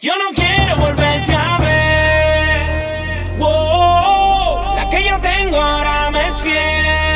Yo no quiero volverte a ver. Wow, la que yo tengo ahora me es fiel.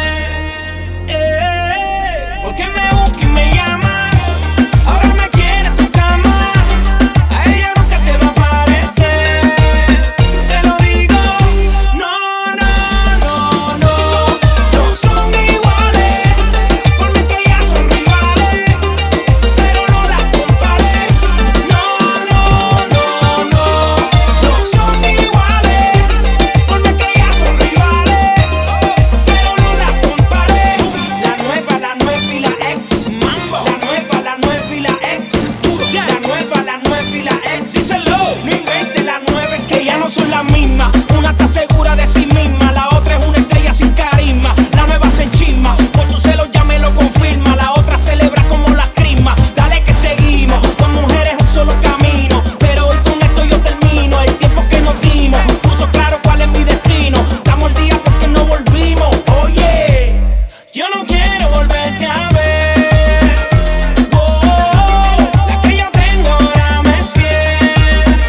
Porque me busca y me llama. Ahora me quiere en tu cama. A ella nunca te va a parecer. Te lo digo. No, no, no, no. No son iguales. Por mí que ellas son rivales. Pero no las compares. No, no, no, no. No son iguales. Por mí que ellas son rivales. Pero no las compares. La nueva y la ex. Mambo. La nueva y la ex. La nueva y la ex. Díselo. No inventes, la nueva es que ya no son las mismas. Una está segura de sí misma, la otra es una estrella sin carisma. La nueva se enchisma, por sus celos ya me lo confirma. La otra celebra como la crisma. Dale que seguimos, dos mujeres un solo camino. Pero hoy con esto yo termino. El tiempo que nos dimos puso claro cuál es mi destino. Estamos al día porque no volvimos. Oye, yo no quiero volverte a ver. Oh, la que yo tengo ahora me es fiel.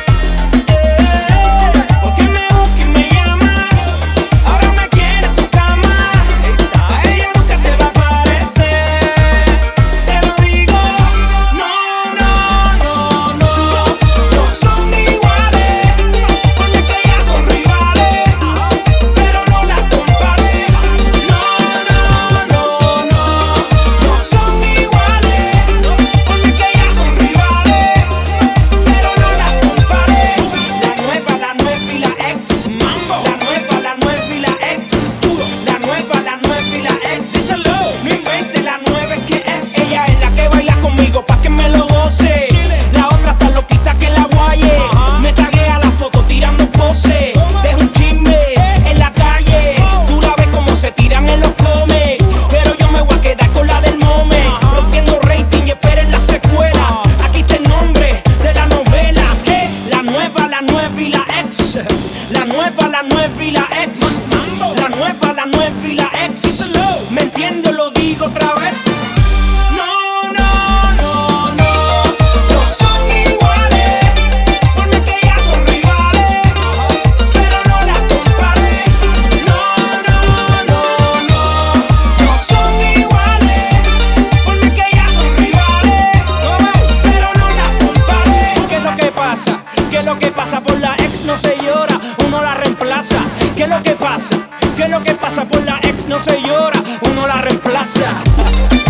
Porque me busca y me llama. Ahora me quiere en tu cama. A ella nunca te va a parecer. Te lo digo. No, no, no, no. No son iguales. Porque que ellas son rivales. Pero no las compares. No, no, no, no. No son iguales. Porque que ellas son rivales. Pero no las compares. La nueva y la ex. Mambo. La nueva y la ex. La nueva y la ex. Díselo. No inventes, la nueva es que es. Ella es la que baila conmigo pa' que me lo goce. La otra está loquita que la guaye. Me taguea la foto tirando pose. Deja un chisme en la calle. Tú la ves como se tiran en los comes. Pero yo me voy a quedar con la del mome. Rompiendo rating y esperen la secuela. Aquí está el nombre de la novela. ¿Qué? La nueva y la ex. La nueva y la ex. La nueva y la ex. Díselo. ¿Me entiendo? Lo digo otra vez. No, no, no, no. No son iguales. Por mí que ellas son rivales. Pero no las compares. No, no, no, no. No son iguales. Por mí que ellas son rivales. Pero no las compares. ¿Qué es lo que pasa? ¿Qué es lo que pasa? Por la ex no se llora, uno la reemplaza. ¿Qué es lo que pasa? ¿Qué es lo que pasa? Por la ex no se llora, uno la reemplaza.